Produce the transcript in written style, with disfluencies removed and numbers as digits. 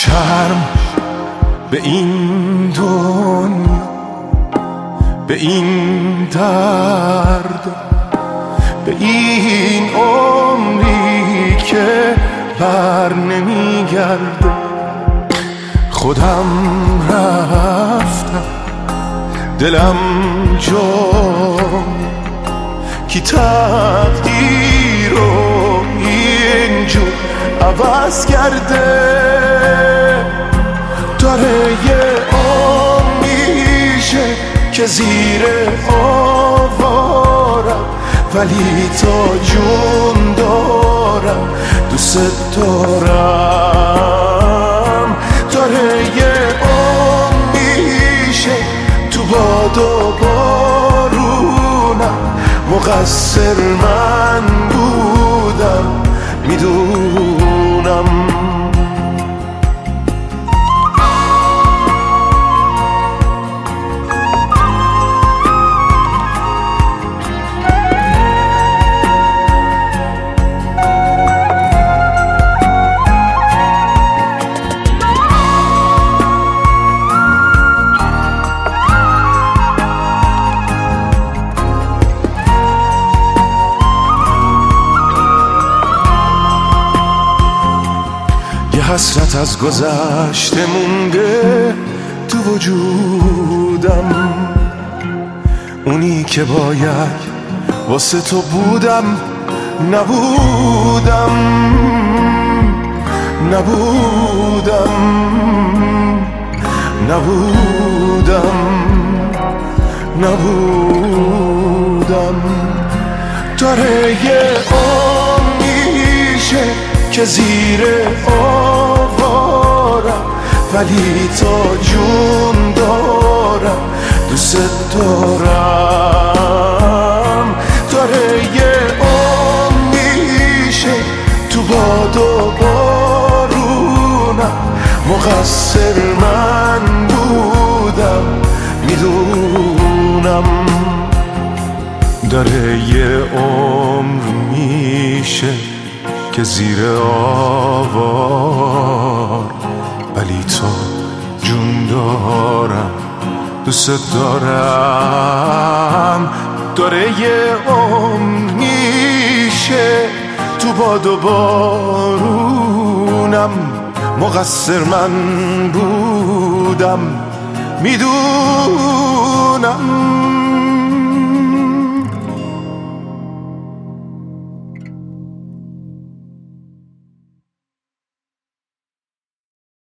شرم به این دنیا، به این درد، به این عمری که بر نمیگرده. خودم رفتم دلم جا کی تقدیر رو اینجور عوض کرده. داره یه میشه که زیر آوارم، ولی تا جون دارم دوست دارم. داره یه میشه تو باد و بارونم، مقصر من بودم میدونم. حسرت از گذشته مونده تو وجودم، اونی که باید واسه تو بودم نبودم، نبودم، نبودم، نبودم. داره یه میشه که زیر آوارم، ولی تا جون دارم دوست دارم. داره یه میشه تو باد و بارونم، مقصر من بودم میدونم. داره یه عمر میشه که زیر آوار، ولی تو جون دارم دوست دارم. داره یه عمر میشه تو باد و بارونم، مقصر من بودم میدونم.